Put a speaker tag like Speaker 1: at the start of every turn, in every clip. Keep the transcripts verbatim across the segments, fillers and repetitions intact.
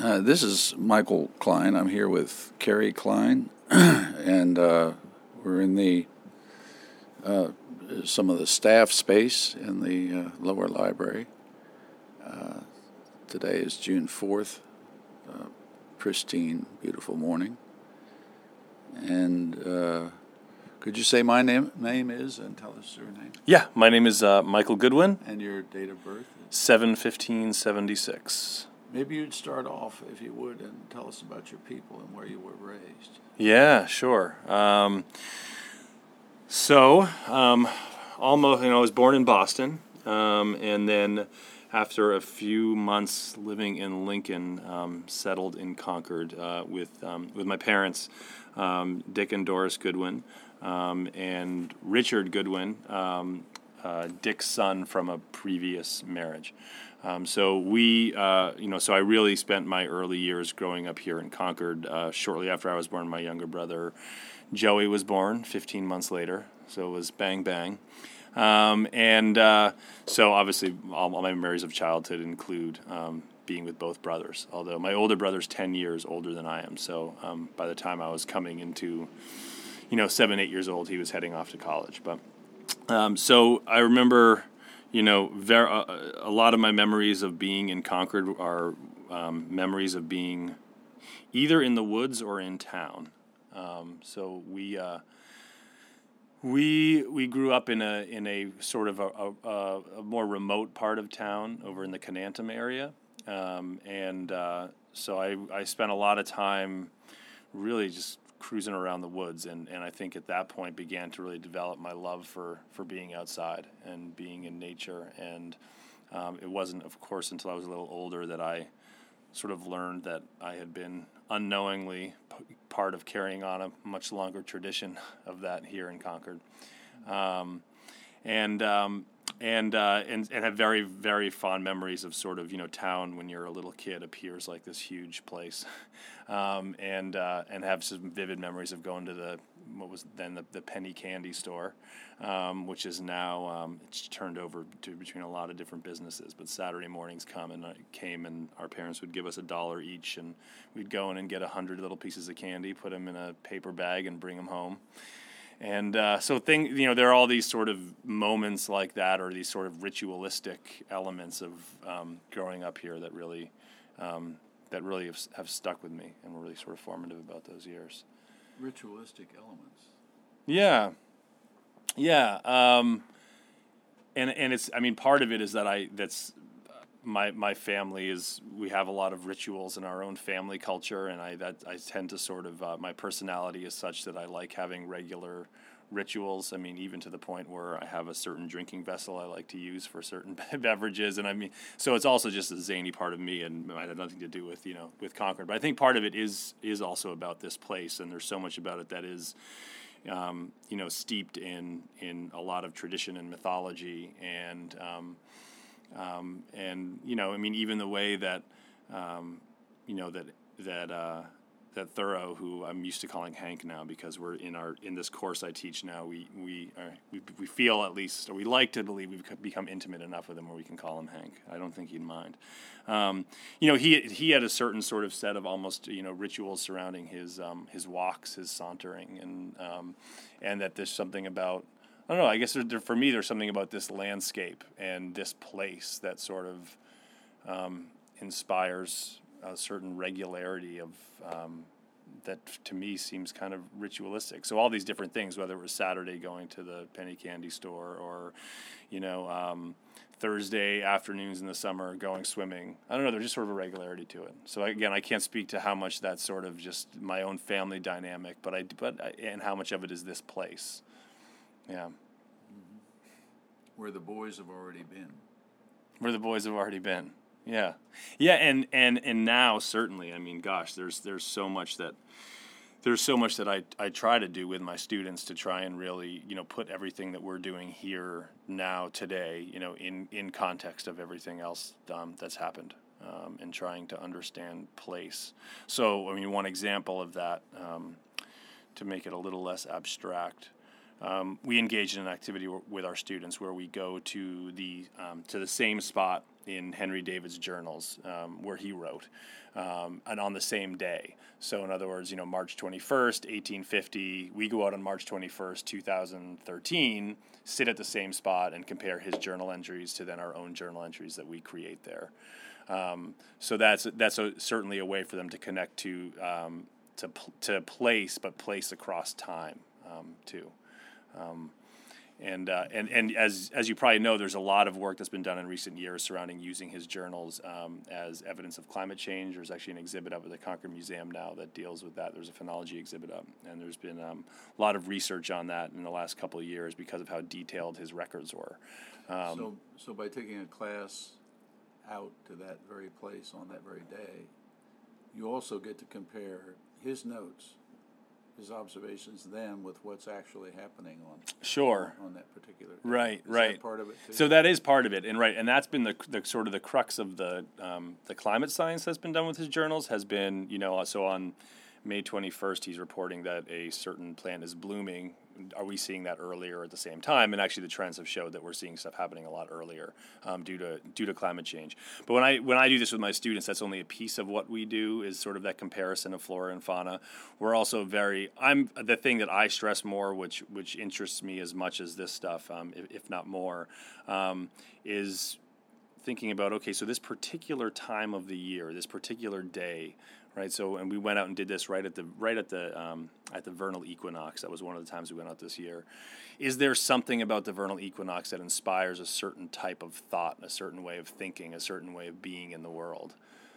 Speaker 1: Uh, this is Michael Klein. I'm here with Carrie Klein, and uh, we're in the uh, some of the staff space in the uh, lower library. Uh, today is June fourth, uh, pristine, beautiful morning. And uh, could you say my name name is and tell us your name?
Speaker 2: Yeah, my name is uh, Michael Goodwin.
Speaker 1: And your date of birth?
Speaker 2: seven fifteen seventy-six.
Speaker 1: Maybe you'd start off, if you would, and tell us about your people and where you were raised.
Speaker 2: Yeah, sure. Um, so, um, almost, you know, I was born in Boston, um, and then after a few months living in Lincoln, um, settled in Concord uh, with um, with my parents, um, Dick and Doris Goodwin, um, and Richard Goodwin, um, uh, Dick's son from a previous marriage. Um, so we, uh, you know, so I really spent my early years growing up here in Concord. Uh, shortly after I was born, my younger brother Joey was born fifteen months later. So it was bang, bang. Um, and uh, so obviously all, all my memories of childhood include um, being with both brothers, although my older brother's ten years older than I am. So um, by the time I was coming into, you know, seven, eight years old, he was heading off to college. But um, so I remember... You know, ver- uh, a lot of my memories of being in Concord are um, memories of being either in the woods or in town. Um, so we uh, we we grew up in a in a sort of a, a, a more remote part of town over in the Canantum area, um, and uh, so I I spent a lot of time really just cruising around the woods, and, and I think at that point began to really develop my love for, for being outside and being in nature. And um, it wasn't, of course, until I was a little older that I sort of learned that I had been unknowingly p- part of carrying on a much longer tradition of that here in Concord. Um, and um, and uh, and and have very, very fond memories of sort of, you know, town when you're a little kid appears like this huge place, um, and uh, and have some vivid memories of going to the what was then the, the penny candy store, um, which is now um, it's turned over to between a lot of different businesses. But Saturday mornings come and uh, came and our parents would give us a dollar each, and we'd go in and get a hundred little pieces of candy, put them in a paper bag, and bring them home. And uh, so, thing, you know, there are all these sort of moments like that, or these sort of ritualistic elements of um, growing up here that really, um, that really have, have stuck with me and were really sort of formative about those years.
Speaker 1: Ritualistic elements.
Speaker 2: Yeah, yeah, um, and and it's, I mean, part of it is that I that's. My my family is, we have a lot of rituals in our own family culture, and I that I tend to sort of, uh, my personality is such that I like having regular rituals. I mean, even to the point where I have a certain drinking vessel I like to use for certain beverages, and I mean, so it's also just a zany part of me, and it had nothing to do with, you know, with Concord. But I think part of it is is also about this place, and there's so much about it that is, um, you know, steeped in in a lot of tradition and mythology, and um, Um, and, you know, I mean, even the way that, um, you know, that, that, uh, that Thoreau, who I'm used to calling Hank now because we're in our, in this course I teach now, we, we, are, we, we feel at least, or we like to believe we've become intimate enough with him where we can call him Hank. I don't think he'd mind. Um, you know, he, he had a certain sort of set of almost, you know, rituals surrounding his, um, his walks, his sauntering, and, um, and that there's something about, I don't know, I guess there, there, for me there's something about this landscape and this place that sort of um, inspires a certain regularity of um, that to me seems kind of ritualistic. So all these different things, whether it was Saturday going to the penny candy store or, you know, um, Thursday afternoons in the summer going swimming, I don't know, there's just sort of a regularity to it. So again, I can't speak to how much that's sort of just my own family dynamic, but I, but I, and how much of it is this place. Yeah.
Speaker 1: Mm-hmm. Where the boys have already been.
Speaker 2: Where the boys have already been. Yeah. Yeah, and, and, and now certainly, I mean, gosh, there's there's so much that there's so much that I, I try to do with my students to try and really, you know, put everything that we're doing here now today, you know, in, in context of everything else um, that's happened, um, and trying to understand place. So, I mean, one example of that, um, to make it a little less abstract, Um, we engage in an activity w- with our students where we go to the um, to the same spot in Henry David's journals, um, where he wrote, um, and on the same day. So in other words, you know, March twenty-first, eighteen fifty, we go out on March twenty-first, two thousand thirteen, sit at the same spot and compare his journal entries to then our own journal entries that we create there. Um, so that's that's a, certainly a way for them to connect to um, to to place, but place across time um, too. Um, And uh, and and as as you probably know, there's a lot of work that's been done in recent years surrounding using his journals um, as evidence of climate change. There's actually an exhibit up at the Concord Museum now that deals with that. There's a phenology exhibit up, and there's been um, a lot of research on that in the last couple of years because of how detailed his records were. Um,
Speaker 1: so, so by taking a class out to that very place on that very day, you also get to compare his notes, his observations then with what's actually happening on
Speaker 2: sure
Speaker 1: on that particular day.
Speaker 2: right
Speaker 1: Is
Speaker 2: right
Speaker 1: that part of it too?
Speaker 2: So that is part of it, and right and that's been the, the sort of the crux of the um, the climate science that's been done with his journals has been, you know, so on May twenty-first he's reporting that a certain plant is blooming. Are we seeing that earlier at the same time? And actually the trends have showed that we're seeing stuff happening a lot earlier um, due to due to climate change. But when I when I do this with my students, that's only a piece of what we do, is sort of that comparison of flora and fauna. We're also very, I'm the thing that I stress more, which which interests me as much as this stuff, um, if, if not more, um, is thinking about, okay, so this particular time of the year, this particular day, right? So, and we went out and did this right at the right at the um, at the vernal equinox. That was one of the times we went out this year. Is there something about the vernal equinox that inspires a certain type of thought, a certain way of thinking, a certain way of being in the world?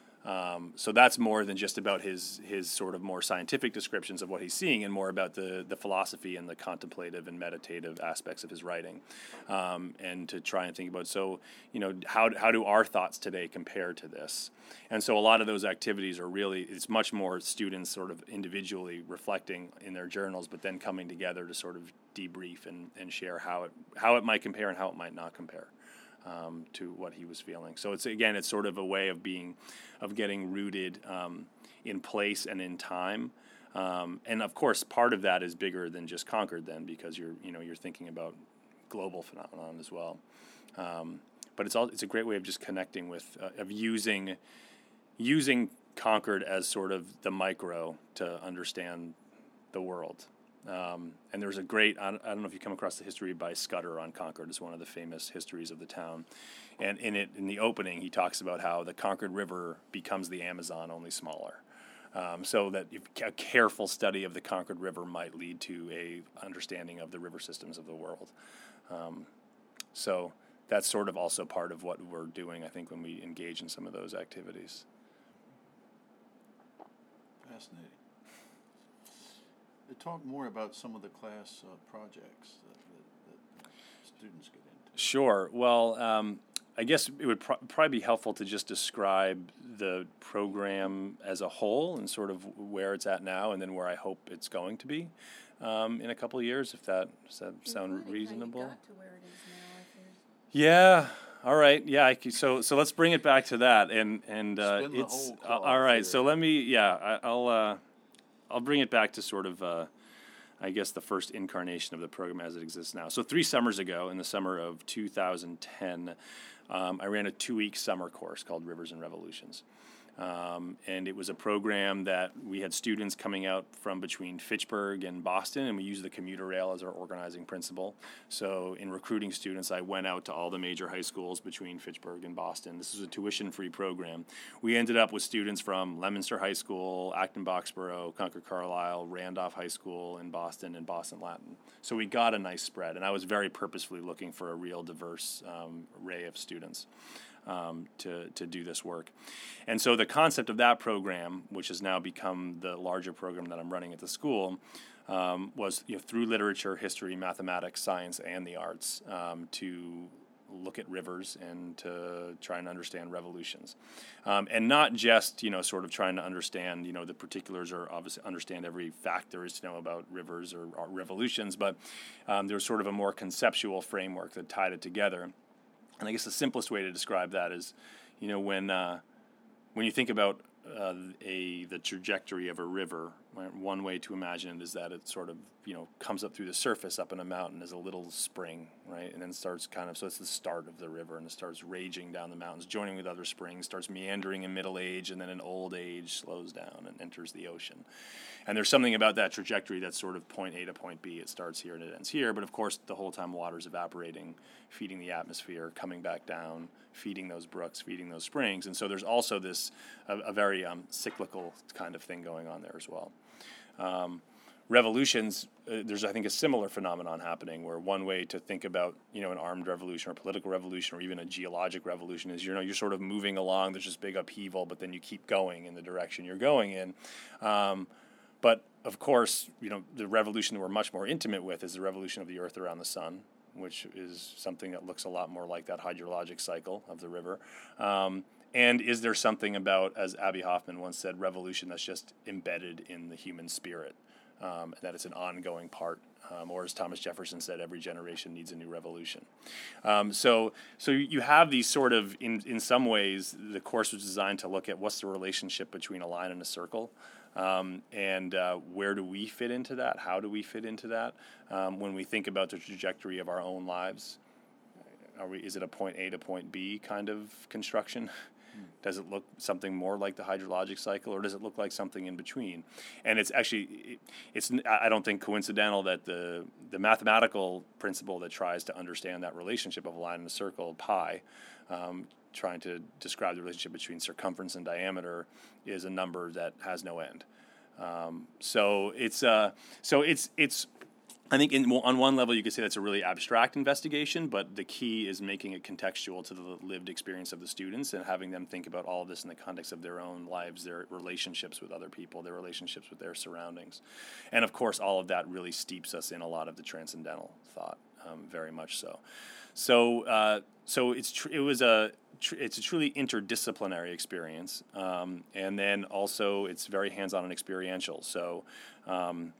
Speaker 2: Um, so that's more than just about his his sort of more scientific descriptions of what he's seeing, and more about the the philosophy and the contemplative and meditative aspects of his writing, um, and to try and think about, so, you know, how how do our thoughts today compare to this? And so a lot of those activities are really, it's much more students sort of individually reflecting in their journals, but then coming together to sort of debrief and, and share how it how it might compare and how it might not compare. Um, to what he was feeling. So it's, again, it's sort of a way of being, of getting rooted um, in place and in time. Um, and of course, part of that is bigger than just Concord then, because you're, you know, you're thinking about global phenomenon as well. Um, but it's all, it's a great way of just connecting with, uh, of using, using Concord as sort of the micro to understand the world. Um, and there's a great, I don't, I don't know if you come across the history by Scudder on Concord. It's one of the famous histories of the town. And in it, in the opening, he talks about how the Concord River becomes the Amazon, only smaller. Um, so that if a careful study of the Concord River might lead to a understanding of the river systems of the world. Um, so that's sort of also part of what we're doing, I think, when we engage in some of those activities.
Speaker 1: Fascinating. Talk more about some of the class uh, projects that, that, that students get into.
Speaker 2: Sure. Well, um, I guess it would pro- probably be helpful to just describe the program as a whole and sort of where it's at now, and then where I hope it's going to be um, in a couple of years, if that, does that sound reasonable?
Speaker 3: Got to where it is now, if there's...
Speaker 2: Yeah. All right. Yeah. I, so so let's bring it back to that, and and uh,
Speaker 1: Spin the
Speaker 2: it's
Speaker 1: whole
Speaker 2: uh,
Speaker 1: cloth
Speaker 2: all right.
Speaker 1: here.
Speaker 2: So let me. Yeah. I, I'll. Uh, I'll bring it back to sort of, uh, I guess, the first incarnation of the program as it exists now. So three summers ago, in the summer of two thousand ten, um, I ran a two-week summer course called Rivers and Revolutions. Um, and it was a program that we had students coming out from between Fitchburg and Boston, and we used the commuter rail as our organizing principle. So in recruiting students, I went out to all the major high schools between Fitchburg and Boston. This was a tuition-free program. We ended up with students from Leominster High School, Acton-Boxborough, Concord-Carlisle, Randolph High School in Boston, and Boston Latin. So we got a nice spread, and I was very purposefully looking for a real diverse um, array of students. Um, to, to do this work. And so the concept of that program, which has now become the larger program that I'm running at the school, um, was, you know, through literature, history, mathematics, science, and the arts, um, to look at rivers and to try and understand revolutions. Um, and not just, you know, sort of trying to understand, you know, the particulars, or obviously understand every fact there is to know about rivers or, or revolutions, but um, there was sort of a more conceptual framework that tied it together. And I guess the simplest way to describe that is, you know, when uh, when you think about uh, a the trajectory of a river Right? One way to imagine it is that it sort of, you know, comes up through the surface up in a mountain as a little spring, right? And then starts kind of, so it's the start of the river, and it starts raging down the mountains, joining with other springs, starts meandering in middle age, and then in old age slows down and enters the ocean. And there's something about that trajectory that's sort of point A to point B. It starts here and it ends here, but of course the whole time water's evaporating, feeding the atmosphere, coming back down, feeding those brooks, feeding those springs. And so there's also this, a, a very um, cyclical kind of thing going on there as well. Um, revolutions, uh, there's, I think, a similar phenomenon happening where one way to think about, you know, an armed revolution or political revolution or even a geologic revolution is, you know, you're sort of moving along, there's this big upheaval, but then you keep going in the direction you're going in. Um, but, of course, you know, the revolution that we're much more intimate with is the revolution of the Earth around the sun, which is something that looks a lot more like that hydrologic cycle of the river. Um, And is there something about, as Abbie Hoffman once said, revolution that's just embedded in the human spirit, um, and that it's an ongoing part, um, or as Thomas Jefferson said, every generation needs a new revolution. Um, so, so you have these sort of, in in some ways, the course was designed to look at what's the relationship between a line and a circle, um, and uh, where do we fit into that? How do we fit into that um, when we think about the trajectory of our own lives? Are we? Is it a point A to point B kind of construction? Does it look something more like the hydrologic cycle, or does it look like something in between? And it's actually, it's I don't think coincidental that the the mathematical principle that tries to understand that relationship of a line and a circle, pi, um, trying to describe the relationship between circumference and diameter, is a number that has no end. Um, so it's uh, so it's it's. I think in, on one level you could say that's a really abstract investigation, but the key is making it contextual to the lived experience of the students and having them think about all of this in the context of their own lives, their relationships with other people, their relationships with their surroundings. And of course, all of that really steeps us in a lot of the transcendental thought, um, very much so. So, uh, so it's tr- it was a tr- it's a truly interdisciplinary experience, um, and then also it's very hands-on and experiential. So. Um,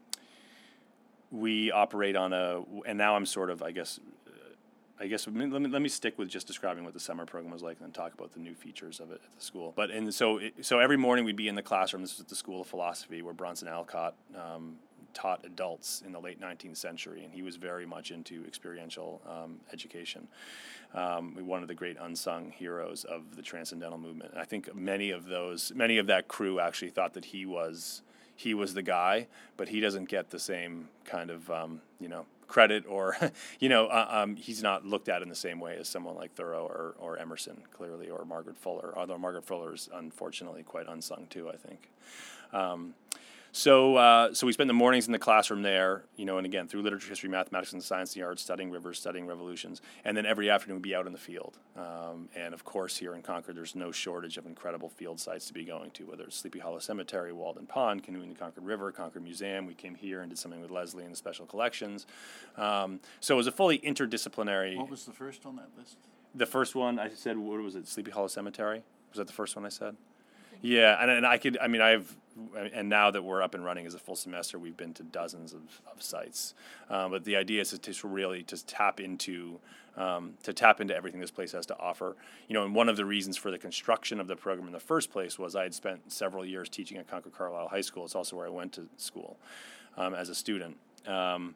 Speaker 2: We operate on a, and now I'm sort of, I guess, uh, I guess let me let me stick with just describing what the summer program was like, and then talk about the new features of it at the school. But and so it, so every morning we'd be in the classroom. This was at the School of Philosophy, where Bronson Alcott um, taught adults in the late nineteenth century, and he was very much into experiential um, education. Um, one of the great unsung heroes of the Transcendental movement. And I think many of those, many of that crew actually thought that he was. He was the guy, but he doesn't get the same kind of, um, you know, credit or, you know, uh, um, he's not looked at in the same way as someone like Thoreau or, or Emerson, clearly, or Margaret Fuller, although Margaret Fuller is unfortunately quite unsung too, I think. Um, So, uh, so we spent the mornings in the classroom there, you know, and again, through literature, history, mathematics, and science, and the arts, studying rivers, studying revolutions, and then every afternoon we'd be out in the field. Um, and of course, here in Concord, there's no shortage of incredible field sites to be going to, whether it's Sleepy Hollow Cemetery, Walden Pond, canoeing the Concord River, Concord Museum. We came here and did something with Leslie in the special collections. Um, so it was a fully interdisciplinary.
Speaker 1: What was the first on that list?
Speaker 2: The first one I said, what was it? Sleepy Hollow Cemetery? Was that the first one I said? Yeah, and, and I could, I mean, I've, and now that we're up and running as a full semester, we've been to dozens of, of sites. Um, but the idea is to really to tap into, um, to tap into everything this place has to offer. You know, and one of the reasons for the construction of the program in the first place was I had spent several years teaching at Concord Carlisle High School. It's also where I went to school um, as a student. Um,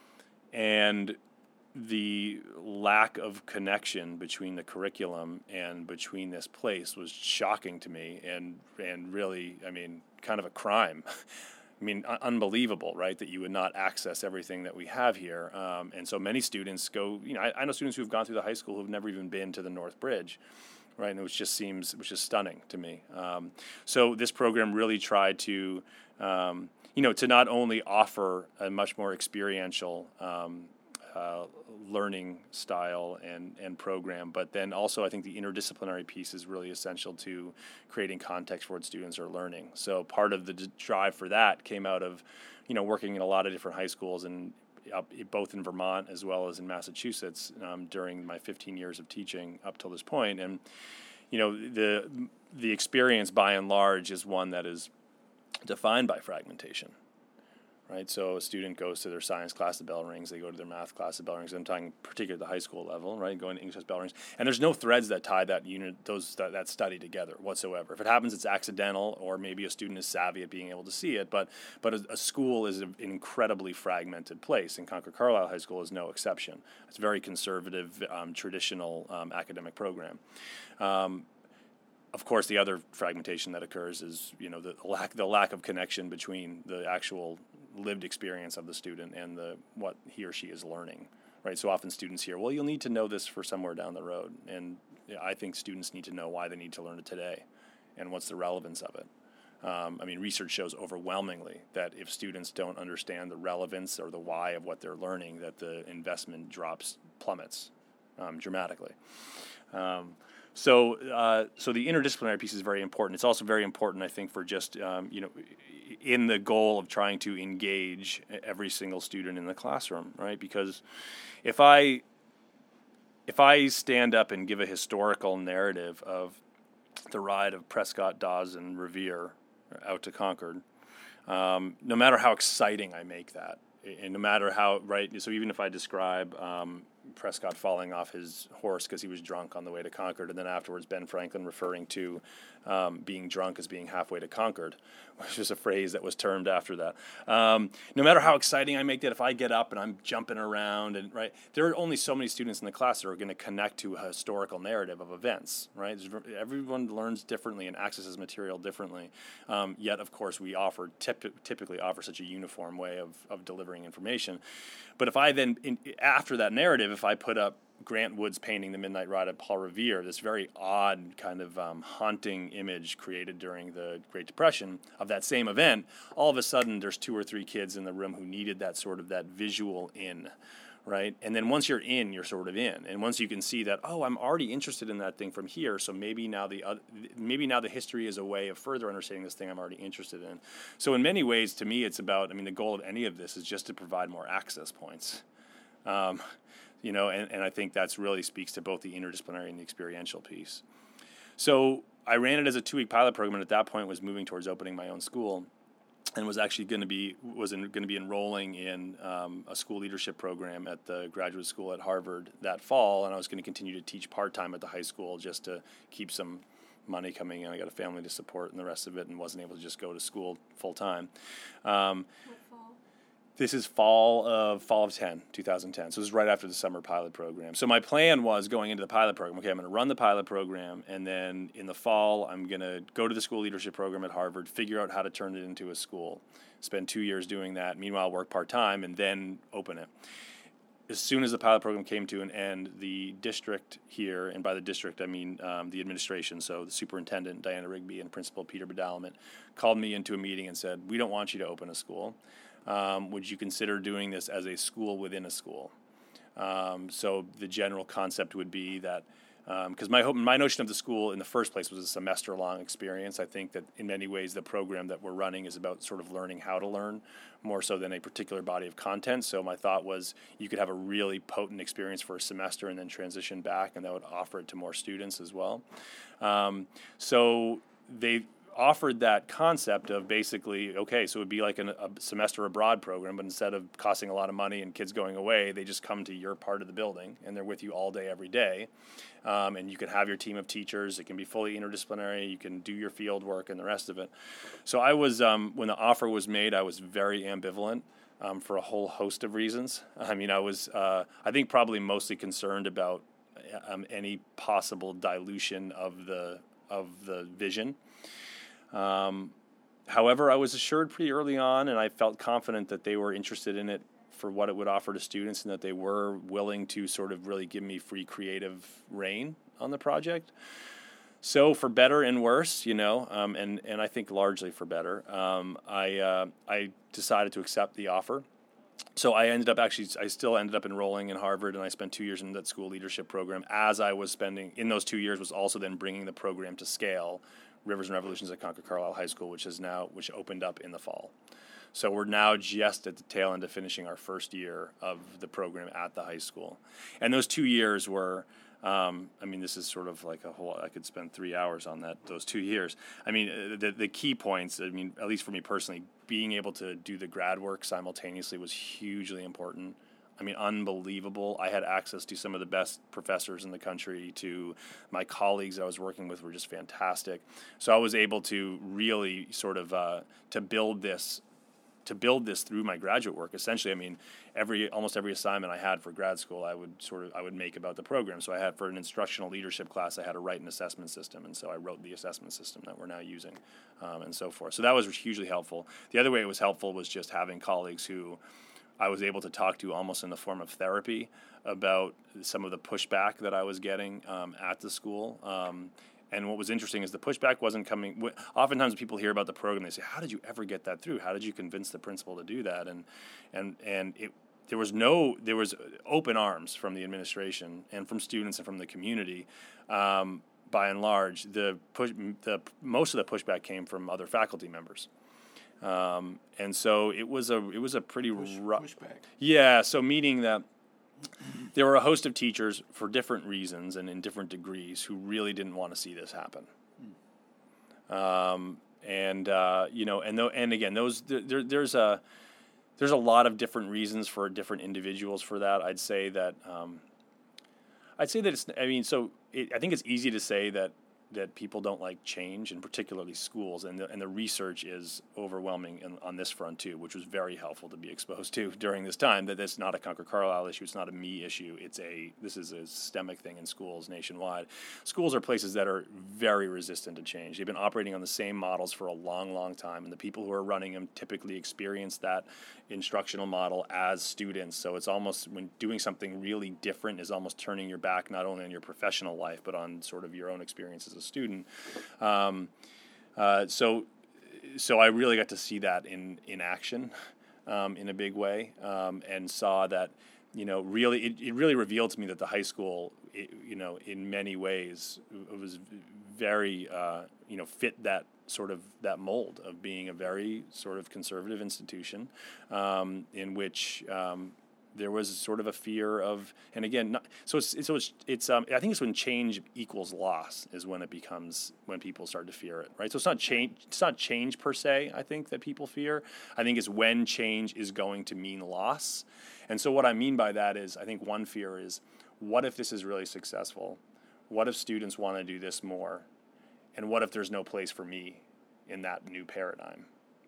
Speaker 2: and the lack of connection between the curriculum and between this place was shocking to me, and and really, I mean, kind of a crime. I mean, un- unbelievable, right, that you would not access everything that we have here. Um, and so many students go, you know, I, I know students who've gone through the high school who've never even been to the North Bridge, right, and which just seems, which is stunning to me. Um, so this program really tried to, um, you know, to not only offer a much more experiential um, uh, learning style and, and program, but then also I think the interdisciplinary piece is really essential to creating context for what students are learning. So part of the d- drive for that came out of, you know, working in a lot of different high schools, and up, both in Vermont as well as in Massachusetts um, during my fifteen years of teaching up till this point. And, you know, the the experience by and large is one that is defined by fragmentation. right? So a student goes to their science class, the bell rings. They go to their math class, the bell rings. I'm talking particularly at the high school level, right? Going to English class, bell rings. And there's no threads that tie that unit, those that, that study together whatsoever. If it happens, it's accidental, or maybe a student is savvy at being able to see it. But but a, a school is an incredibly fragmented place, and Concord Carlisle High School is no exception. It's a very conservative, um, traditional um, academic program. Um, Of course, the other fragmentation that occurs is, you know, the lack the lack of connection between the actual lived experience of the student and the what he or she is learning, right? So often students hear, well, you'll need to know this for somewhere down the road, and yeah, I think students need to know why they need to learn it today, and what's the relevance of it. Um, I mean, research shows overwhelmingly that if students don't understand the relevance or the why of what they're learning, that the investment drops plummets um, dramatically. Um, So, uh, so the interdisciplinary piece is very important. It's also very important, I think, for just um, you know, in the goal of trying to engage every single student in the classroom, right? Because if I if I stand up and give a historical narrative of the ride of Prescott, Dawes, and Revere out to Concord, um, no matter how exciting I make that, and no matter how right, so even if I describe um, Prescott falling off his horse because he was drunk on the way to Concord, and then afterwards Ben Franklin referring to um, being drunk as being halfway to Concord, which is a phrase that was termed after that. Um, no matter how exciting I make that, if I get up and I'm jumping around, and right, there are only so many students in the class that are going to connect to a historical narrative of events, right? Everyone learns differently and accesses material differently. Um, yet, of course, we offer typ- typically offer such a uniform way of, of delivering information. But if I then, in, after that narrative, if I put up Grant Wood's painting The Midnight Ride of Paul Revere, this very odd kind of um, haunting image created during the Great Depression of that same event, all of a sudden there's two or three kids in the room who needed that sort of that visual in, right? And then once you're in, you're sort of in. And once you can see that, oh, I'm already interested in that thing from here, so maybe now the other, maybe now the history is a way of further understanding this thing I'm already interested in. So in many ways, to me, it's about, I mean, the goal of any of this is just to provide more access points. Um, you know, and, and I think that's really speaks to both the interdisciplinary and the experiential piece. So I ran it as a two-week pilot program, and at that point was moving towards opening my own school, and was actually going to be was going to be enrolling in um, a school leadership program at the graduate school at Harvard that fall, and I was going to continue to teach part-time at the high school just to keep some money coming in. I got a family to support and the rest of it, and wasn't able to just go to school full-time. Um,
Speaker 3: What fall?
Speaker 2: This is fall of fall of ten, two thousand ten. So this is right after the summer pilot program. So my plan was going into the pilot program, okay, I'm going to run the pilot program, and then in the fall, I'm going to go to the school leadership program at Harvard, figure out how to turn it into a school, spend two years doing that, meanwhile work part-time, and then open it. As soon as the pilot program came to an end, the district here, and by the district I mean um, the administration, so the superintendent, Diana Rigby, and principal Peter Badalament, called me into a meeting and said, we don't want you to open a school. Um, would you consider doing this as a school within a school? Um, so the general concept would be that, because um, my hope, my notion of the school in the first place was a semester-long experience. I think that in many ways the program that we're running is about sort of learning how to learn more so than a particular body of content. So my thought was you could have a really potent experience for a semester and then transition back, and that would offer it to more students as well. Um, so they offered that concept of basically, okay, so it would be like an, a semester abroad program, but instead of costing a lot of money and kids going away, they just come to your part of the building, and they're with you all day, every day. Um, and you can have your team of teachers. It can be fully interdisciplinary. You can do your field work and the rest of it. So I was, um, when the offer was made, I was very ambivalent um, for a whole host of reasons. I mean, I was, uh, I think probably mostly concerned about um, any possible dilution of the of the vision. Um, however, I was assured pretty early on, and I felt confident that they were interested in it for what it would offer to students, and that they were willing to sort of really give me free creative reign on the project. So for better and worse, you know, um, and, and I think largely for better, um, I, uh, I decided to accept the offer. So I ended up actually, I still ended up enrolling in Harvard, and I spent two years in that school leadership program. As I was spending, in those two years was also then bringing the program to scale, Rivers and Revolutions at Concord Carlisle High School, which is now, which opened up in the fall. So we're now just at the tail end of finishing our first year of the program at the high school. And those two years were, Um, I mean, this is sort of like a whole. I could spend three hours on that. Those two years. I mean, uh, the the key points. I mean, at least for me personally, being able to do the grad work simultaneously was hugely important. I mean, unbelievable. I had access to some of the best professors in the country. To my colleagues I was working with were just fantastic. So I was able to really sort of uh, to build this. to build this through my graduate work. Essentially, I mean, every almost every assignment I had for grad school, I would sort of I would make about the program. So I had for an instructional leadership class, I had to write an assessment system, and so I wrote the assessment system that we're now using, um, and so forth. So that was hugely helpful. The other way it was helpful was just having colleagues who I was able to talk to almost in the form of therapy about some of the pushback that I was getting um, at the school. Um, And what was interesting is the pushback wasn't coming. Oftentimes, when people hear about the program, they say, "How did you ever get that through? How did you convince the principal to do that?" And and and it there was no there was open arms from the administration and from students and from the community. Um, by and large, the push the most of the pushback came from other faculty members. Um, and so it was a it was a pretty
Speaker 1: Push,
Speaker 2: rough
Speaker 1: pushback.
Speaker 2: Yeah. So meaning that. There were a host of teachers for different reasons and in different degrees who really didn't want to see this happen. Um, and uh, you know, and th- and again, those there, there's a there's a lot of different reasons for different individuals for that. I'd say that um, I'd say that it's. I mean, so it, I think it's easy to say that that people don't like change, and particularly schools, and the, and the research is overwhelming in, on this front too, which was very helpful to be exposed to during this time. That it's not a Concord Carlisle issue, it's not a me issue. It's a this is a systemic thing in schools nationwide. Schools are places that are very resistant to change. They've been operating on the same models for a long, long time, and the people who are running them typically experience that instructional model as students. So it's almost when doing something really different is almost turning your back not only on your professional life but on sort of your own experience as a student. Um, uh, so, so I really got to see that in in action, um, in a big way, um, and saw that, you know, really it, it really revealed to me that the high school, it, you know, in many ways, it was very, uh, you know, fit that sort of that mold of being a very sort of conservative institution, um, in which. Um, There was sort of a fear of, and again, not, so it's so it's it's um, I think it's when change equals loss is when it becomes when people start to fear it, right? So it's not change, it's not change per se. I think that people fear. I think it's when change is going to mean loss, and so what I mean by that is, I think one fear is, what if this is really successful? What if students want to do this more, and what if there's no place for me in that new paradigm?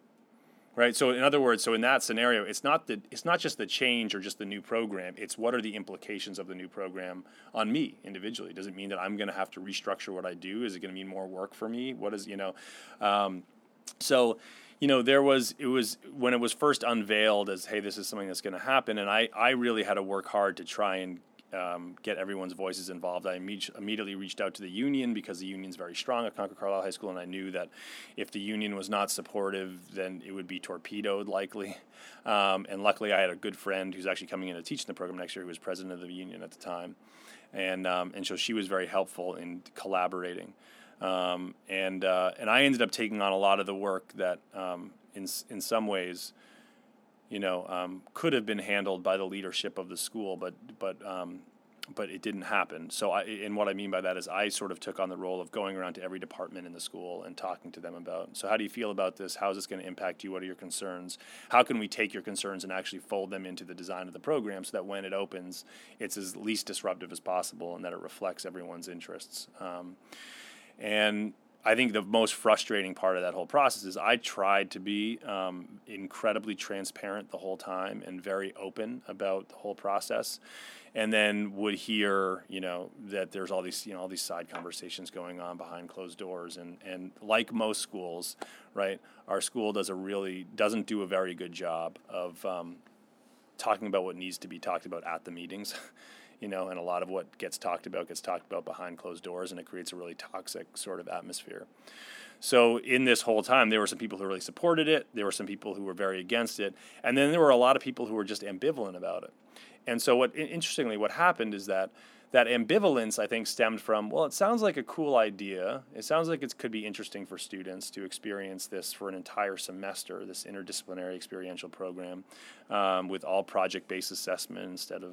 Speaker 2: Right. So in other words, so in that scenario, it's not the it's not just the change or just the new program. It's what are the implications of the new program on me individually? Does it mean that I'm going to have to restructure what I do? Is it going to mean more work for me? What is, you know, um, so, you know, there was, it was when it was first unveiled as, hey, this is something that's going to happen. And I, I really had to work hard to try and Um, get everyone's voices involved. I imme- immediately reached out to the union because the union's very strong at Concord Carlisle High School, and I knew that if the union was not supportive, then it would be torpedoed likely. Um, and luckily, I had a good friend who's actually coming in to teach in the program next year, who was president of the union at the time, and um, and so she was very helpful in collaborating. Um, and uh, and I ended up taking on a lot of the work that, um, in in some ways, you know, um, could have been handled by the leadership of the school, but but um, but it didn't happen. So, I, and what I mean by that is, I sort of took on the role of going around to every department in the school and talking to them about, so how do you feel about this? How is this going to impact you? What are your concerns? How can we take your concerns and actually fold them into the design of the program so that when it opens, it's as least disruptive as possible and that it reflects everyone's interests? Um, and I think the most frustrating part of that whole process is I tried to be um, incredibly transparent the whole time and very open about the whole process, and then would hear, you know, that there's all these, you know, all these side conversations going on behind closed doors, and, and like most schools, right, our school does a really doesn't do a very good job of um, talking about what needs to be talked about at the meetings. You know, and a lot of what gets talked about gets talked about behind closed doors, and it creates a really toxic sort of atmosphere. So in this whole time, there were some people who really supported it. There were some people who were very against it. And then there were a lot of people who were just ambivalent about it. And so what, interestingly, what happened is that that ambivalence, I think, stemmed from, well, it sounds like a cool idea. It sounds like it could be interesting for students to experience this for an entire semester, this interdisciplinary experiential program, um, with all project-based assessment instead of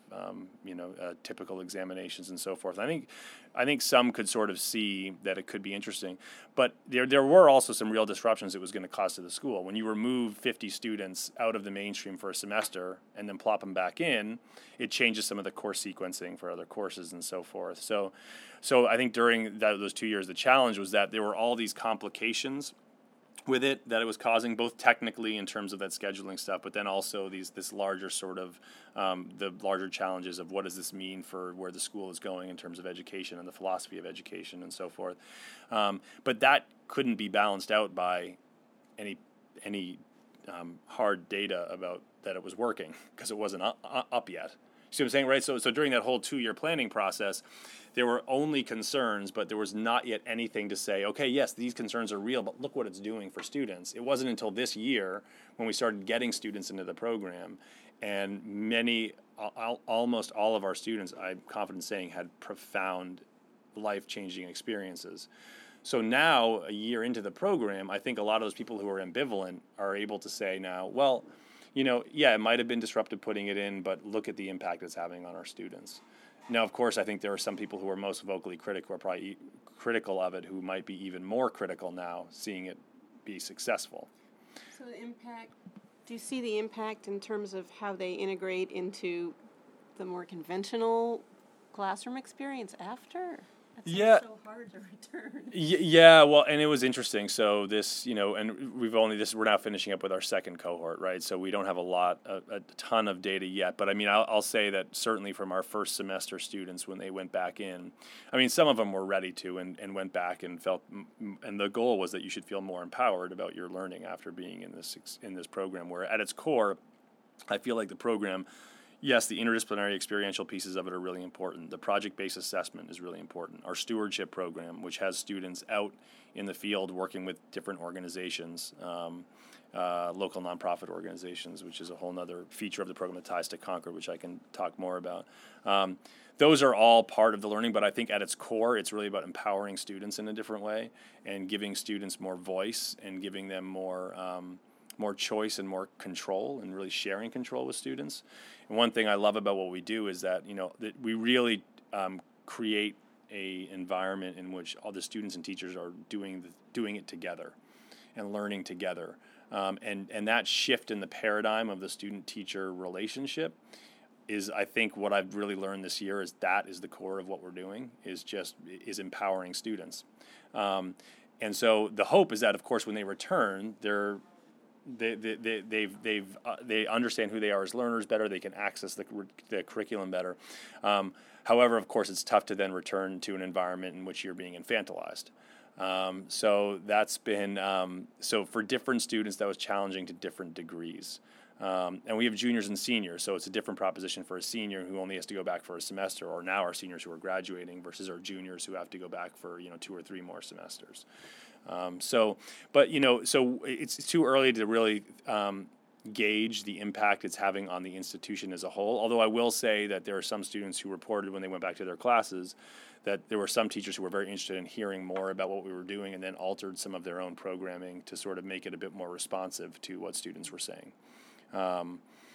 Speaker 2: um, you know, uh, typical examinations and so forth. I think, I think some could sort of see that it could be interesting, but there there were also some real disruptions it was going to cause to the school. When you remove fifty students out of the mainstream for a semester and then plop them back in, it changes some of the course sequencing for other courses and so forth. So, so I think during that, those two years, the challenge was that there were all these complications with it that it was causing, both technically in terms of that scheduling stuff, but then also these this larger sort of um, the larger challenges of what does this mean for where the school is going in terms of education and the philosophy of education and so forth. Um, but that couldn't be balanced out by any any um, hard data about that it was working, because it wasn't up, up yet. See what I'm saying, right? So, so during that whole two-year planning process, there were only concerns, but there was not yet anything to say, okay, yes, these concerns are real, but look what it's doing for students. It wasn't until this year when we started getting students into the program, and many, al- almost all of our students, I'm confident saying, had profound life-changing experiences. So now, a year into the program, I think a lot of those people who are ambivalent are able to say now, well, you know, yeah, it might have been disruptive putting it in, but look at the impact it's having on our students. Now, of course, I think there are some people who are most vocally critical, who are probably e- critical of it, who might be even more critical now, seeing it be successful.
Speaker 4: So the impact, do you see the impact in terms of how they integrate into the more conventional classroom experience after? That sounds
Speaker 2: Yeah.
Speaker 4: so hard to return.
Speaker 2: Y- yeah, well, and it was interesting. So this, you know, and we've only this. We're now finishing up with our second cohort, right? So we don't have a lot, a, a ton of data yet. But I mean, I'll, I'll say that certainly from our first semester students when they went back in, I mean, some of them were ready to and, and went back and felt, and the goal was that you should feel more empowered about your learning after being in this in this program. Where at its core, I feel like the program. Yes, the interdisciplinary experiential pieces of it are really important. The project-based assessment is really important. Our stewardship program, which has students out in the field working with different organizations, um, uh, local nonprofit organizations, which is a whole other feature of the program that ties to Concord, which I can talk more about. Um, those are all part of the learning, but I think at its core, it's really about empowering students in a different way and giving students more voice and giving them more um, more choice and more control, and really sharing control with students. And one thing I love about what we do is that, you know, that we really um, create a environment in which all the students and teachers are doing the, doing it together and learning together. Um, and, and that shift in the paradigm of the student-teacher relationship is, I think, what I've really learned this year is that is the core of what we're doing, is just is empowering students. Um, and so the hope is that, of course, when they return, they're They, they, they, they've, they've, uh, they understand who they are as learners better. They can access the, the curriculum better. Um, however, of course, it's tough to then return to an environment in which you're being infantilized. Um, so that's been, um, so for different students, that was challenging to different degrees. Um, and we have juniors and seniors, so it's a different proposition for a senior who only has to go back for a semester, or now our seniors who are graduating versus our juniors who have to go back for, you know, two or three more semesters. Um, so, but, you know, so it's, it's too early to really um, gauge the impact it's having on the institution as a whole. Although I will say that there are some students who reported when they went back to their classes that there were some teachers who were very interested in hearing more about what we were doing and then altered some of their own programming to sort of make it a bit more responsive to what students were saying. Um,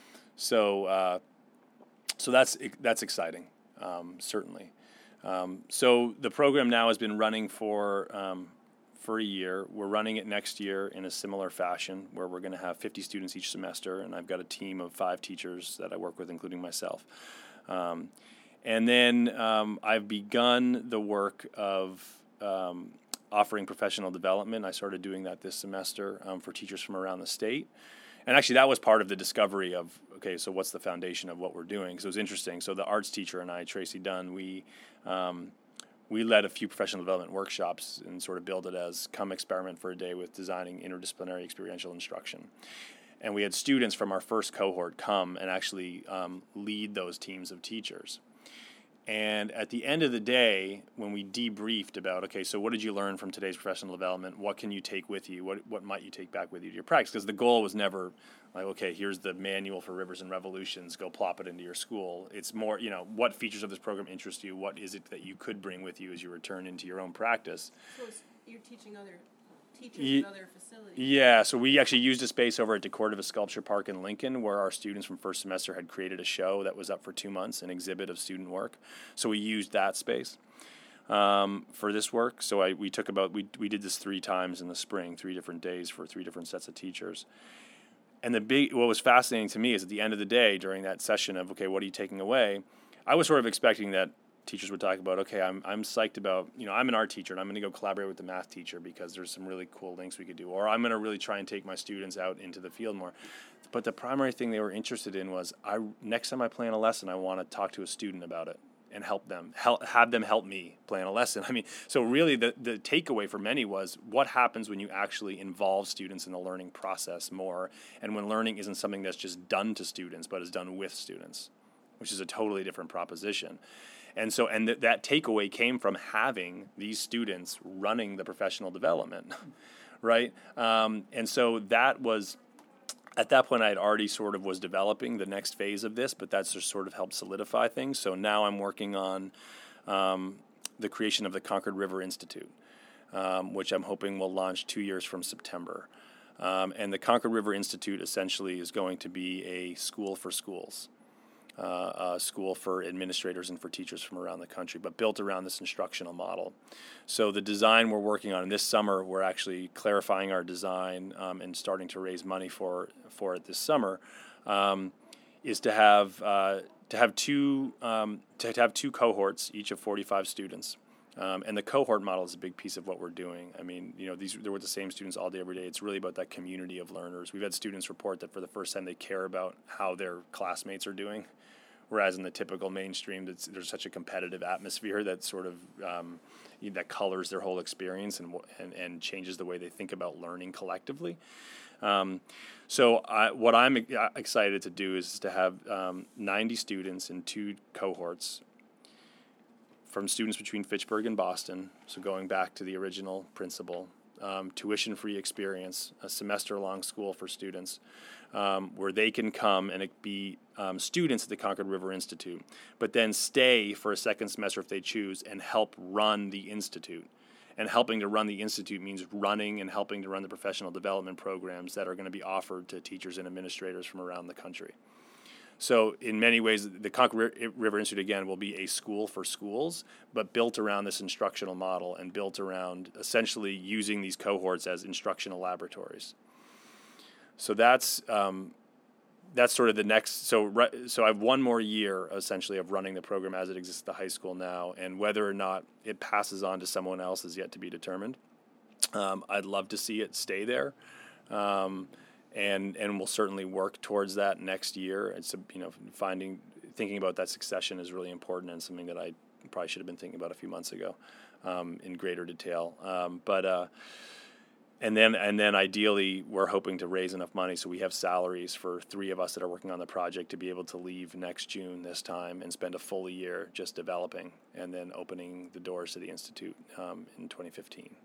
Speaker 2: so, uh, so that's that's exciting, um, certainly. Um, so the program now has been running for um, for a year. We're running it next year in a similar fashion, where we're going to have fifty students each semester, and I've got a team of five teachers that I work with, including myself. Um, and then um, I've begun the work of um, offering professional development. I started doing that this semester um, for teachers from around the state. And actually, that was part of the discovery of, okay, so what's the foundation of what we're doing? Because it was interesting. So the arts teacher and I, Tracy Dunn, we um, we led a few professional development workshops and sort of billed it as come experiment for a day with designing interdisciplinary experiential instruction. And we had students from our first cohort come and actually um, lead those teams of teachers. And at the end of the day, when we debriefed about, okay, so what did you learn from today's professional development? What can you take with you? What what might you take back with you to your practice? Because the goal was never like, okay, here's the manual for Rivers and Revolutions, go plop it into your school. It's more, you know, what features of this program interest you? What is it that you could bring with you as you return into your own practice?
Speaker 4: So it's, you're teaching other teachers
Speaker 2: Ye-
Speaker 4: in other facilities.
Speaker 2: Yeah, so we actually used a space over at DeCordova Sculpture Park in Lincoln where our students from first semester had created a show that was up for two months, an exhibit of student work. So we used that space um, for this work. So I we took about, we we did this three times in the spring, three different days for three different sets of teachers. And the big, what was fascinating to me is at the end of the day during that session of, okay, what are you taking away? I was sort of expecting that teachers would talk about, okay, I'm I'm psyched about, you know, I'm an art teacher and I'm going to go collaborate with the math teacher because there's some really cool links we could do. Or I'm going to really try and take my students out into the field more. But the primary thing they were interested in was, I next time I plan a lesson, I want to talk to a student about it and help them, help, have them help me plan a lesson. I mean, so really the, the takeaway for many was what happens when you actually involve students in the learning process more, and when learning isn't something that's just done to students, but is done with students, which is a totally different proposition. And so, and th- that takeaway came from having these students running the professional development, right? Um, and so that was, at that point, I had already sort of was developing the next phase of this, but that's just sort of helped solidify things. So now I'm working on um, the creation of the Concord River Institute, um, which I'm hoping will launch two years from September. Um, and the Concord River Institute essentially is going to be a school for schools. Uh, a school for administrators and for teachers from around the country, but built around this instructional model. So the design we're working on, and this summer we're actually clarifying our design um, and starting to raise money for for it this summer, um, is to have uh, to have two um, to have two cohorts, each of forty-five students. Um, and the cohort model is a big piece of what we're doing. I mean, you know, these they're with the same students all day, every day. It's really about that community of learners. We've had students report that for the first time they care about how their classmates are doing, whereas in the typical mainstream, it's, there's such a competitive atmosphere that sort of um, that colors their whole experience and, and and changes the way they think about learning collectively. Um, so I, what I'm excited to do is to have um, ninety students in two cohorts, from students between Fitchburg and Boston, so going back to the original principle, um, tuition-free experience, a semester-long school for students, um, where they can come and it be um, students at the Concord River Institute, but then stay for a second semester if they choose and help run the institute. And helping to run the institute means running and helping to run the professional development programs that are going to be offered to teachers and administrators from around the country. So in many ways, the Concord River Institute, again, will be a school for schools, but built around this instructional model and built around essentially using these cohorts as instructional laboratories. So that's um, that's sort of the next. So so I have one more year, essentially, of running the program as it exists at the high school now, and whether or not it passes on to someone else is yet to be determined. Um, I'd love to see it stay there. Um, And and we'll certainly work towards that next year. It's a, you know finding thinking about that succession is really important and something that I probably should have been thinking about a few months ago, um, in greater detail. Um, but uh, and then and then ideally we're hoping to raise enough money so we have salaries for three of us that are working on the project to be able to leave next June this time and spend a full year just developing and then opening the doors to the institute um, in twenty fifteen.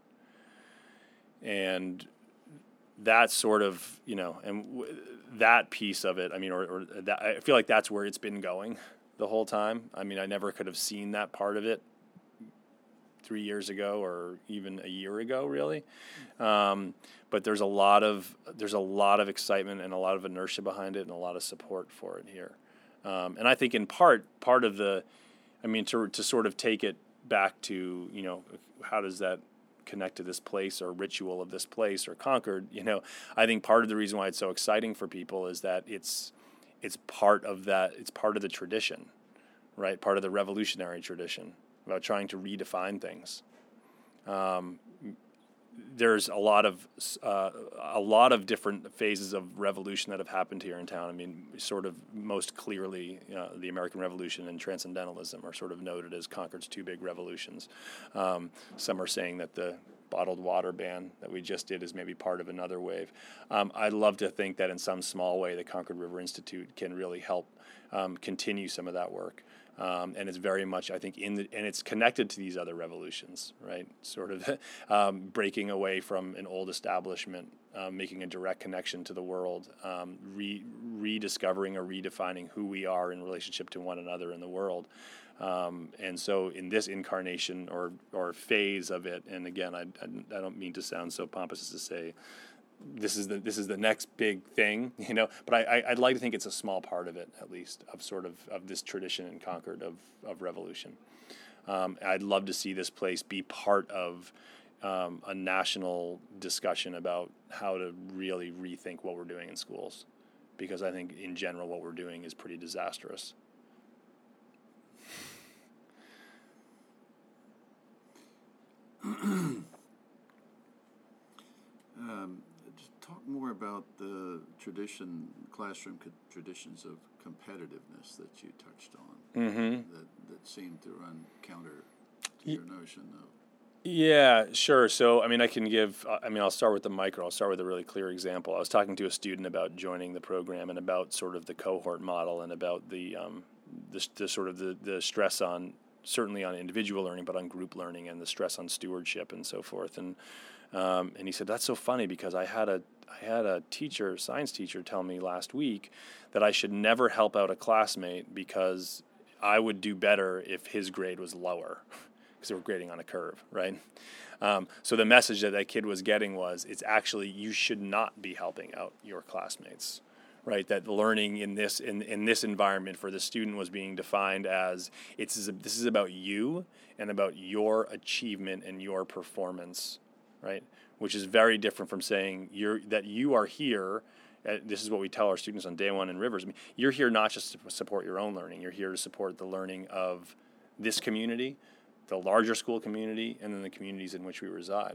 Speaker 2: And that sort of, you know, and w- that piece of it, I mean, or, or that, I feel like that's where it's been going the whole time. I mean, I never could have seen that part of it three years ago or even a year ago, really. Um, but there's a lot of there's a lot of excitement and a lot of inertia behind it and a lot of support for it here. Um, and I think in part, part of the, I mean, to to sort of take it back to, you know, how does that connect to this place or ritual of this place or Concord, you know, I think part of the reason why it's so exciting for people is that it's it's part of that, it's part of the tradition, right? Part of the revolutionary tradition about trying to redefine things. Um, there's a lot of uh, a lot of different phases of revolution that have happened here in town. I mean, sort of most clearly, uh, the American Revolution and Transcendentalism are sort of noted as Concord's two big revolutions. Um, some are saying that the bottled water ban that we just did is maybe part of another wave. Um, I'd love to think that in some small way the Concord River Institute can really help um, continue some of that work. Um, and it's very much, I think, in the, and it's connected to these other revolutions, right? Sort of um, breaking away from an old establishment, um, making a direct connection to the world, um, re- rediscovering or redefining who we are in relationship to one another in the world. Um, and so in this incarnation or or phase of it, and again, I, I, I don't mean to sound so pompous as to say this is the this is the next big thing, you know, but I, I, I'd like to think it's a small part of it, at least, of sort of, of this tradition in Concord of, of revolution. Um, I'd love to see this place be part of um, a national discussion about how to really rethink what we're doing in schools, because I think in general what we're doing is pretty disastrous.
Speaker 1: Um, just talk more about the tradition, classroom co- traditions of competitiveness that you touched on.
Speaker 2: Mm-hmm.
Speaker 1: That that seem to run counter to your notion of.
Speaker 2: Yeah, sure. So, I mean, I can give, I mean, I'll start with the micro. I'll start with a really clear example. I was talking to a student about joining the program and about sort of the cohort model and about the, um, the, the sort of the, the stress on, certainly on individual learning, but on group learning and the stress on stewardship and so forth. And um, and he said, that's so funny because I had a I had a teacher, science teacher, tell me last week that I should never help out a classmate because I would do better if his grade was lower. Because they were grading on a curve, right? Um, so the message that that kid was getting was, it's actually, you should not be helping out your classmates, right? That learning in this in, in this environment for the student was being defined as, it's this is about you and about your achievement and your performance, right? Which is very different from saying you're that you are here. Uh, this is what we tell our students on day one in Rivers. I mean, you're here not just to support your own learning. You're here to support the learning of this community, the larger school community, and then the communities in which we reside.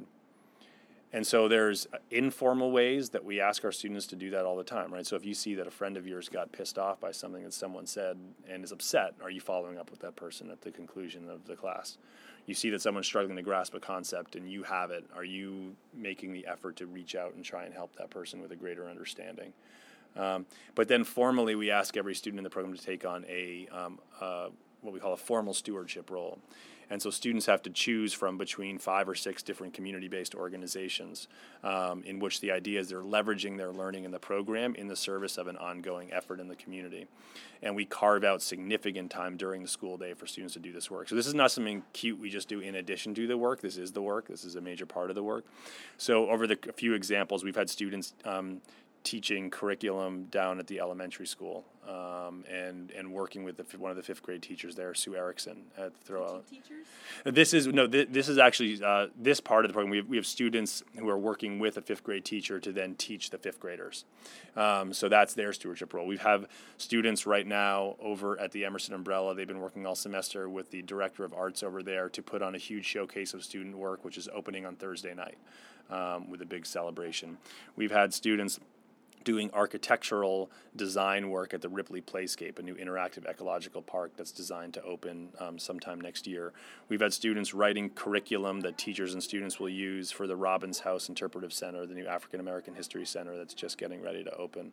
Speaker 2: And so there's informal ways that we ask our students to do that all the time, right? So if you see that a friend of yours got pissed off by something that someone said and is upset, are you following up with that person at the conclusion of the class? You see that someone's struggling to grasp a concept and you have it, are you making the effort to reach out and try and help that person with a greater understanding? Um, but then formally, we ask every student in the program to take on a um, uh, what we call a formal stewardship role. And so students have to choose from between five or six different community-based organizations um, in which the idea is they're leveraging their learning in the program in the service of an ongoing effort in the community. And we carve out significant time during the school day for students to do this work. So this is not something cute we just do in addition to the work. This is the work. This is a major part of the work. So over the a few examples, we've had students um, teaching curriculum down at the elementary school um, and and working with the, one of the fifth grade teachers there, Sue Erickson. At throw out.
Speaker 4: Teachers?
Speaker 2: This is no. Th- this is actually uh, this part of the program. We have, we have students who are working with a fifth grade teacher to then teach the fifth graders. Um, so that's their stewardship role. We have students right now over at the Emerson Umbrella. They've been working all semester with the director of arts over there to put on a huge showcase of student work, which is opening on Thursday night um, with a big celebration. We've had students doing architectural design work at the Ripley Playscape, a new interactive ecological park that's designed to open um, sometime next year. We've had students writing curriculum that teachers and students will use for the Robbins House Interpretive Center, the new African American History Center that's just getting ready to open.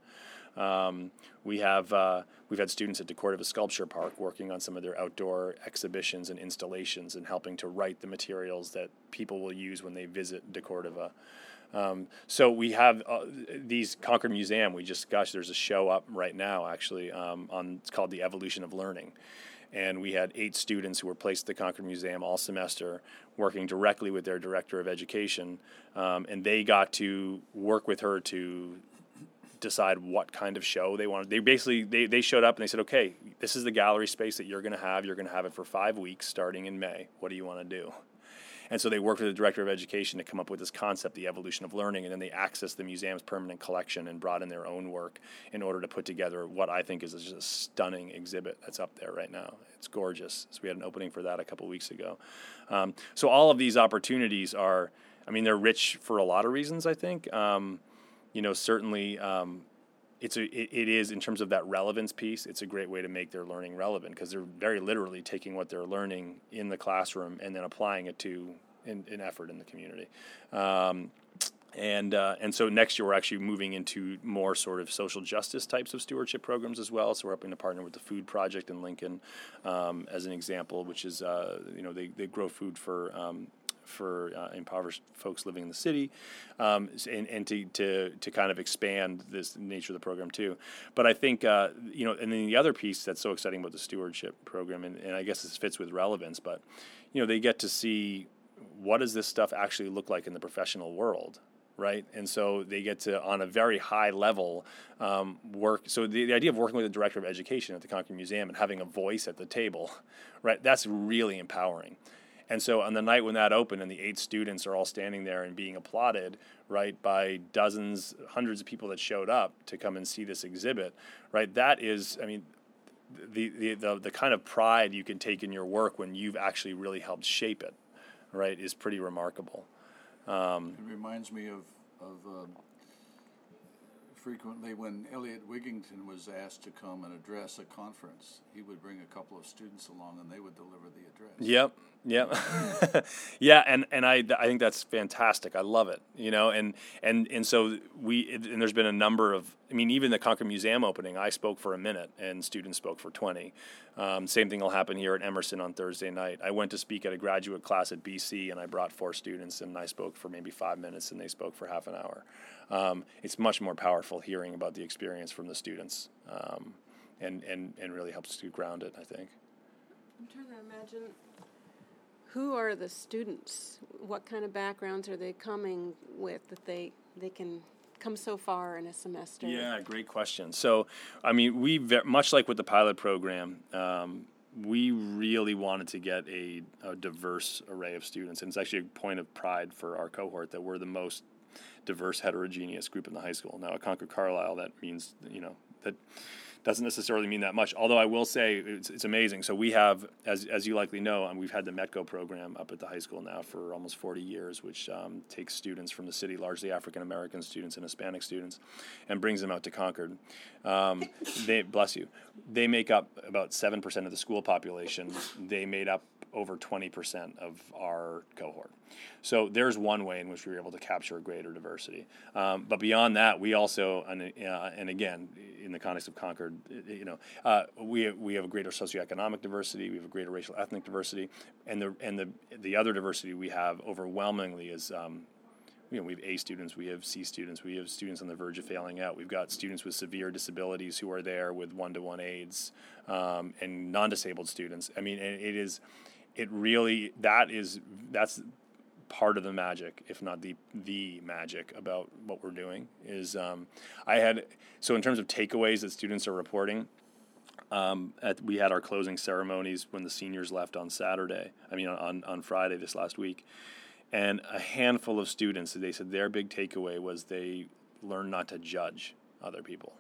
Speaker 2: Um, we have uh, we've had students at DeCordova Sculpture Park working on some of their outdoor exhibitions and installations and helping to write the materials that people will use when they visit DeCordova. Um, so we have uh, these Concord Museum. We just, gosh, there's a show up right now, actually, um, on it's called The Evolution of Learning. And we had eight students who were placed at the Concord Museum all semester working directly with their director of education. Um, and they got to work with her to decide what kind of show they wanted. They basically, they, they showed up and they said, okay, this is the gallery space that you're going to have. You're going to have it for five weeks starting in May. What do you want to do? And so they worked with the director of education to come up with this concept, the evolution of learning, and then they accessed the museum's permanent collection and brought in their own work in order to put together what I think is just a stunning exhibit that's up there right now. It's gorgeous. So we had an opening for that a couple weeks ago. Um, so all of these opportunities are, I mean, they're rich for a lot of reasons, I think. Um, you know, certainly um, it's a, it, it is, in terms of that relevance piece, it's a great way to make their learning relevant because they're very literally taking what they're learning in the classroom and then applying it to an, an effort in the community. Um, and uh, and so next year we're actually moving into more sort of social justice types of stewardship programs as well. So we're hoping to partner with the Food Project in Lincoln um, as an example, which is, uh, you know, they, they grow food for um, for uh, impoverished folks living in the city, um, and, and to, to to kind of expand this nature of the program too. But I think, uh, you know, and then the other piece that's so exciting about the stewardship program, and, and I guess this fits with relevance, but, you know, they get to see what does this stuff actually look like in the professional world, right? And so they get to, on a very high level, um, work. So the, the idea of working with the director of education at the Concord Museum and having a voice at the table, right, that's really empowering. And so on the night when that opened and the eight students are all standing there and being applauded, right, by dozens, hundreds of people that showed up to come and see this exhibit, right, that is, I mean, the the the, the kind of pride you can take in your work when you've actually really helped shape it, right, is pretty remarkable. Um,
Speaker 1: it reminds me of, of uh, frequently when Elliot Wigington was asked to come and address a conference, he would bring a couple of students along and they would deliver the address.
Speaker 2: Yep, yep. Yeah, and, and I I think that's fantastic. I love it, you know, and, and, and so we, and there's been a number of, I mean, even the Concord Museum opening, I spoke for a minute and students spoke for twenty. Um, same thing will happen here at Emerson on Thursday night. I went to speak at a graduate class at B C and I brought four students and I spoke for maybe five minutes and they spoke for half an hour. Um, it's much more powerful hearing about the experience from the students, um, and, and, and really helps to ground it, I think.
Speaker 4: I'm trying to imagine, who are the students? What kind of backgrounds are they coming with that they, they can come so far in a semester?
Speaker 2: Yeah, great question. So, I mean, we, ve- much like with the pilot program, um, we really wanted to get a, a diverse array of students. And it's actually a point of pride for our cohort that we're the most diverse, heterogeneous group in the high school. Now, at Concord Carlisle, that means, you know, that doesn't necessarily mean that much. Although I will say it's, it's amazing. So we have, as as you likely know, and we've had the METCO program up at the high school now for almost forty years, which um, takes students from the city, largely African American students and Hispanic students, and brings them out to Concord. Um, they bless you. They make up about seven percent of the school population. They made up over twenty percent of our cohort. So there's one way in which we were able to capture greater diversity. Um, but beyond that, we also, and, uh, and again, in the context of Concord, you know, uh, we we have a greater socioeconomic diversity, we have a greater racial ethnic diversity, and the and the the other diversity we have overwhelmingly is, um, you know, we have A students, we have C students, we have students on the verge of failing out. We've got students with severe disabilities who are there with one-to-one aids, um, and non-disabled students. I mean, it, it is, it really, that is, that's part of the magic, if not the the magic about what we're doing is um, I had, so in terms of takeaways that students are reporting, um, at, we had our closing ceremonies when the seniors left on Saturday, I mean on, on Friday this last week, and a handful of students, they said their big takeaway was they learned not to judge other people.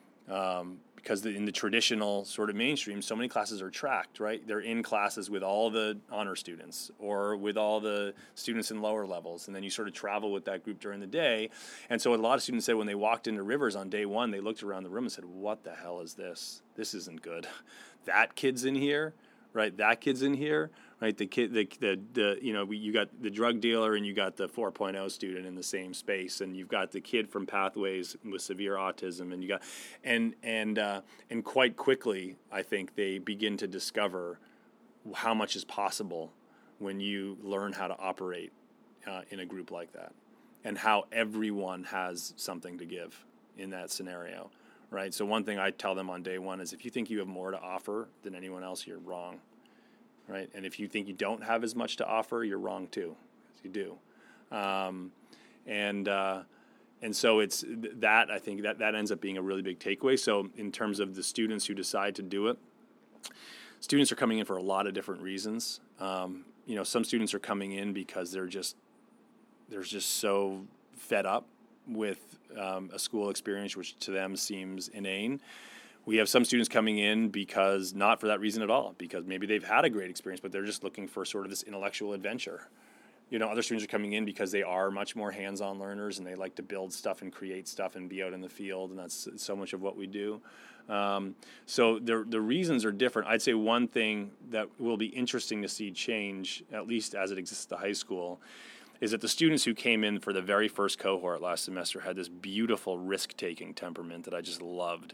Speaker 2: Um, because the, in the traditional sort of mainstream, so many classes are tracked, right? They're in classes with all the honor students or with all the students in lower levels, and then you sort of travel with that group during the day. And so a lot of students said when they walked into Rivers on day one, they looked around the room and said, what the hell is this? This isn't good. That kid's in here, right? That kid's in here, right? The kid, the the, the you know, we, you got the drug dealer and you got the four point oh student in the same space, and you've got the kid from Pathways with severe autism, and you got, and and uh, and quite quickly, I think they begin to discover how much is possible when you learn how to operate uh, in a group like that, and how everyone has something to give in that scenario, right? So one thing I tell them on day one is if you think you have more to offer than anyone else, you're wrong. Right, and if you think you don't have as much to offer, you're wrong too. You do, um, and uh, and so it's that I think that that ends up being a really big takeaway. So in terms of the students who decide to do it, students are coming in for a lot of different reasons. Um, you know, some students are coming in because they're just they're just so fed up with um, a school experience which to them seems inane. We have some students coming in because not for that reason at all, because maybe they've had a great experience, but they're just looking for sort of this intellectual adventure. You know, other students are coming in because they are much more hands-on learners and they like to build stuff and create stuff and be out in the field, and that's so much of what we do. Um, so the the reasons are different. I'd say one thing that will be interesting to see change, at least as it exists at the high school, is that the students who came in for the very first cohort last semester had this beautiful risk-taking temperament that I just loved,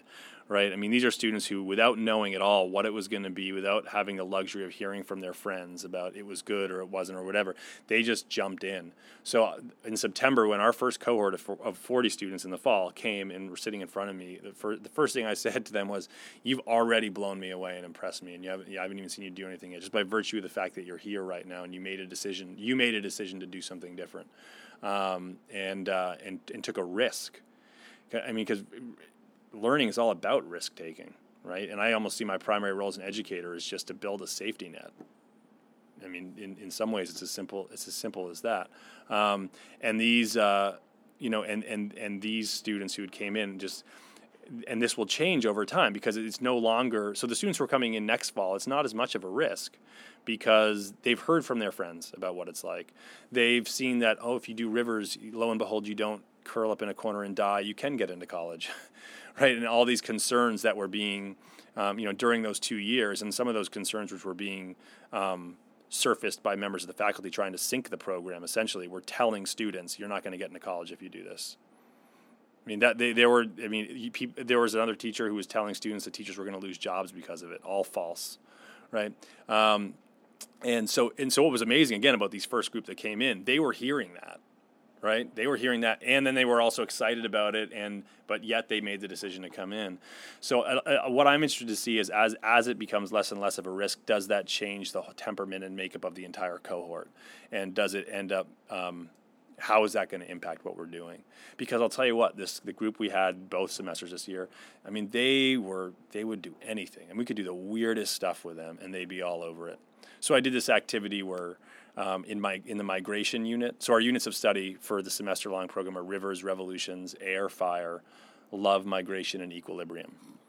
Speaker 2: right? I mean, these are students who, without knowing at all what it was going to be, without having the luxury of hearing from their friends about it was good or it wasn't or whatever, they just jumped in. So uh, in September, when our first cohort of, of forty students in the fall came and were sitting in front of me, the, fir- the first thing I said to them was, "You've already blown me away and impressed me, and you haven't, I haven't even seen you do anything yet, just by virtue of the fact that you're here right now and you made a decision. You made a decision to do something different, um, and, uh, and and took a risk." I mean, because learning is all about risk taking, right? And I almost see my primary role as an educator is just to build a safety net. I mean, in, in some ways, it's as simple it's as simple as that. Um, and these, uh, you know, and, and and these students who came in just, and this will change over time because it's no longer. So the students who are coming in next fall, it's not as much of a risk because they've heard from their friends about what it's like. They've seen that, oh, if you do rivers, lo and behold, you don't curl up in a corner and die. You can get into college. Right, and all these concerns that were being, um, you know, during those two years, and some of those concerns which were being um, surfaced by members of the faculty trying to sink the program, essentially, were telling students, "You're not going to get into college if you do this." I mean, that they there were. I mean, you, pe- there was another teacher who was telling students that teachers were going to lose jobs because of it. All false, right? Um, and so, and so, what was amazing again about these first group that came in, they were hearing that. Right, they were hearing that, and then they were also excited about it, and but yet they made the decision to come in. So, uh, uh, what I'm interested to see is as as it becomes less and less of a risk, does that change the temperament and makeup of the entire cohort, and does it end up? Um, how is that going to impact what we're doing? Because I'll tell you what, this the group we had both semesters this year. I mean, they were they would do anything, and we could do the weirdest stuff with them, and they'd be all over it. So I did this activity where. Um, in my in the migration unit. So our units of study for the semester-long program are rivers, revolutions, air, fire, love, migration, and equilibrium.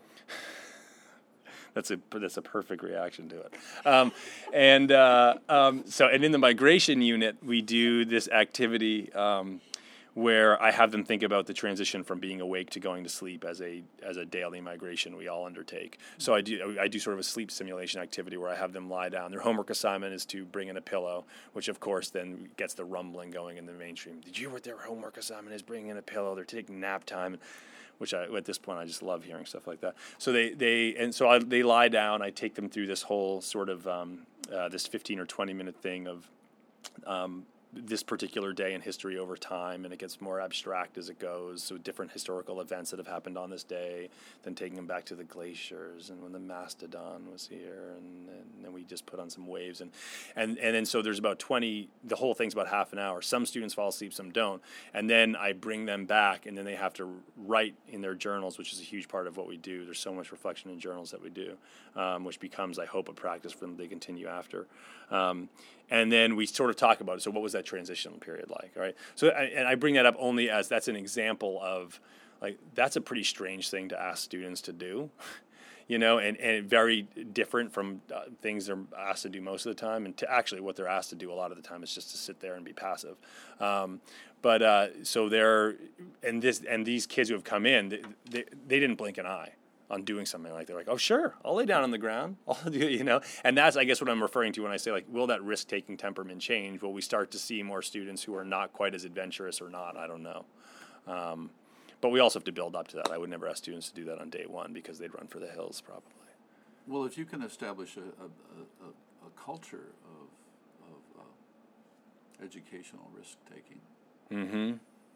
Speaker 2: That's a that's a perfect reaction to it. Um, and uh, um, so and in the migration unit, we do this activity um, where I have them think about the transition from being awake to going to sleep as a as a daily migration we all undertake. So I do I do sort of a sleep simulation activity where I have them lie down. Their homework assignment is to bring in a pillow, which of course then gets the rumbling going in the mainstream. Did you hear what their homework assignment is? Bringing in a pillow. They're taking nap time, which I at this point I just love hearing stuff like that. So they they and so I, they lie down. I take them through this whole sort of um, uh, this fifteen or twenty minute thing of. Um, this particular day in history over time, and it gets more abstract as it goes. So different historical events that have happened on this day, then taking them back to the glaciers and when the mastodon was here, and, and then we just put on some waves, and and and then so there's about twenty. The whole thing's about half an hour. Some students fall asleep, some don't, and then I bring them back, and then they have to write in their journals, which is a huge part of what we do. There's so much reflection in journals that we do, um, which becomes, I hope, a practice for them to continue after. Um, And then we sort of talk about it. So what was that transitional period like? All right. So I, and I bring that up only as that's an example of like that's a pretty strange thing to ask students to do, you know, and, and very different from uh, things they're asked to do most of the time. And to actually what they're asked to do a lot of the time is just to sit there and be passive. Um, but uh, so they're and this and these kids who have come in, they, they, they didn't blink an eye on doing something like they're like, oh sure, I'll lay down on the ground, I'll do, you know, and that's I guess what I'm referring to when I say like, will that risk-taking temperament change? Will we start to see more students who are not quite as adventurous or not? I don't know, um, but we also have to build up to that. I would never ask students to do that on day one because they'd run for the hills probably.
Speaker 1: Well, if you can establish a a, a, a culture of of uh, educational risk-taking,
Speaker 2: Mm-hmm.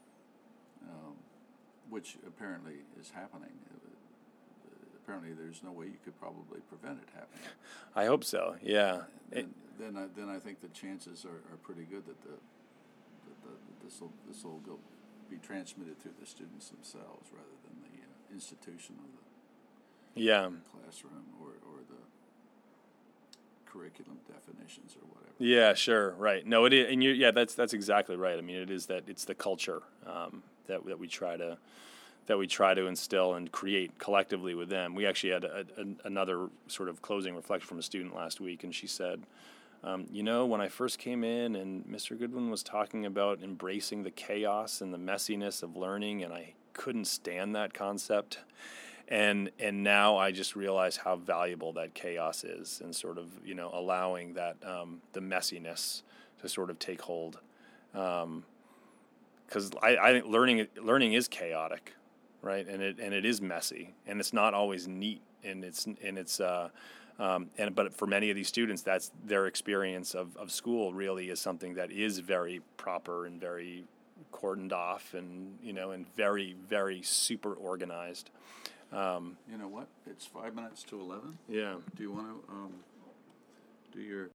Speaker 1: um, which apparently is happening. Apparently, there's no way you could probably prevent it happening.
Speaker 2: I hope so. Yeah.
Speaker 1: Then, then I then I think the chances are, are pretty good that the, the, the this will this will go be transmitted through the students themselves rather than the uh, institution of the
Speaker 2: yeah
Speaker 1: classroom or, or the curriculum definitions or whatever.
Speaker 2: Yeah, sure, right. No, it is, and you yeah, that's that's exactly right. I mean, it is that it's the culture um, that that we try to. that we try to instill and create collectively with them. We actually had a, a, another sort of closing reflection from a student last week, and she said, um, you know, when I first came in and Mister Goodwin was talking about embracing the chaos and the messiness of learning, and I couldn't stand that concept. And and now I just realize how valuable that chaos is and sort of, you know, allowing that, um, the messiness to sort of take hold. Because um, I, I think learning learning is chaotic. right? And it and it is messy, and it's not always neat, and it's and it's uh, um, and but for many of these students, that's their experience of, of school. Really, is something that is very proper and very cordoned off, and you know, and very very super organized. Um,
Speaker 1: You know what? It's five minutes to eleven.
Speaker 2: yeah.
Speaker 1: Do you want to um, do your